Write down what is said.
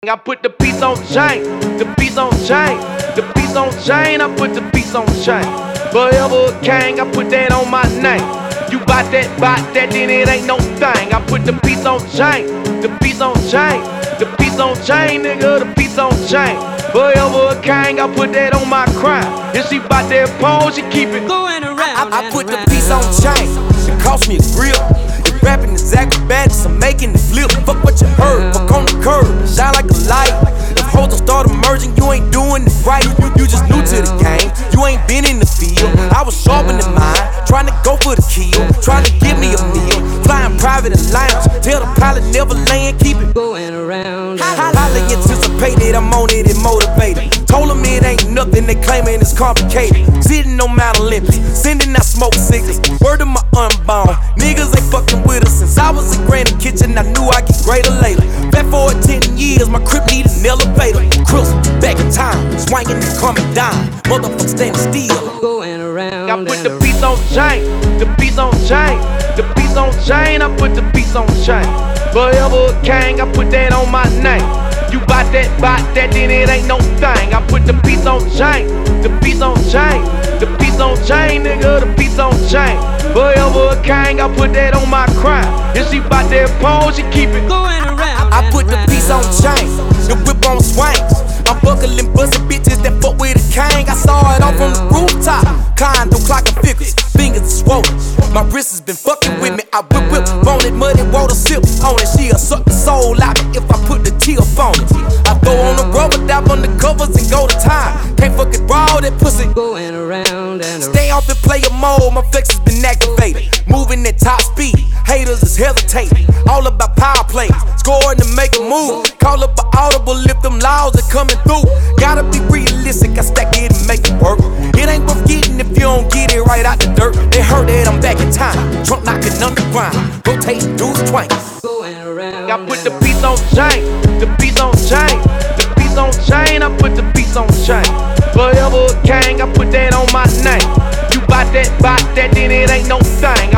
I put the piece on chain, the piece on chain, the piece on chain, I put the piece on chain. Forever a king, I put that on my name. You bout that, then it ain't no thing. I put the piece on chain, the piece on chain, the piece on chain, nigga, the piece on chain. Forever a king, I put that on my crown. If she bout that pole, she keep it going around. I put the piece on chain, it cost me a grip. If rapping is acrobatics, I'm making it flip. Fuck what you heard, fuck on the curb, shine like a light. If hoes don't start emerging, you ain't doing it right. You just new to the game, you ain't been in the field. I was sharper than mine, trying to go for the kill, trying to give me a meal. Flying private and lounge, tell the pilot never land, keep it going around. Highly anticipated, I'm on it and motivated. Told them it ain't nothing, they claiming it's complicated. Sitting on Mount Olympus, sending out smoke signals. Word of my unbound, niggas ain't fucking with us. Since I was in Granny Kitchen, I knew I'd get greater later. Fast forward 10 years, my crib need an elevator. Cruise back in time, swinging and coming down. Motherfucker standing still. Going around. I put the piece on chain, the piece on chain, the piece on chain, I put the piece on chain. Forever a king, I put that on my name. You bout that, then it ain't no thing. I put the piece on chain, the piece on chain, the piece on chain, nigga, the piece on chain. Forever a king, I put that on my crown. If she bout that pole, she keep it going around. I put the piece on chain, the whip on swings. I'm buckling, bustin' bitches that fuck with a king. I saw it off on the rooftop, condo clocking figures, fingers are swollen. My wrist has been fucking with me. I whip on it, muddy water sip on it. She'll suck the soul out if I put the tea up on it. I throw on the rubber, dab on the covers and go to time. Can't fuck it raw, that pussy going around and stay off in player mode, my flex has been activated. Moving at top speed, haters is hesitating. All about power plays, scoring to make a move. Call up an audible, lift them laws are coming through. Gotta be realistic, I stack it and make it work. It ain't worth getting if you don't get it right out the dirt. They heard that I'm back in time, trunk knocking underground, rotating dudes twank. Going around. I put the piece on chain, the piece on chain, the piece on chain, I put the piece on chain. Forever a king, I put that on my name. You bout that, then it ain't no thing.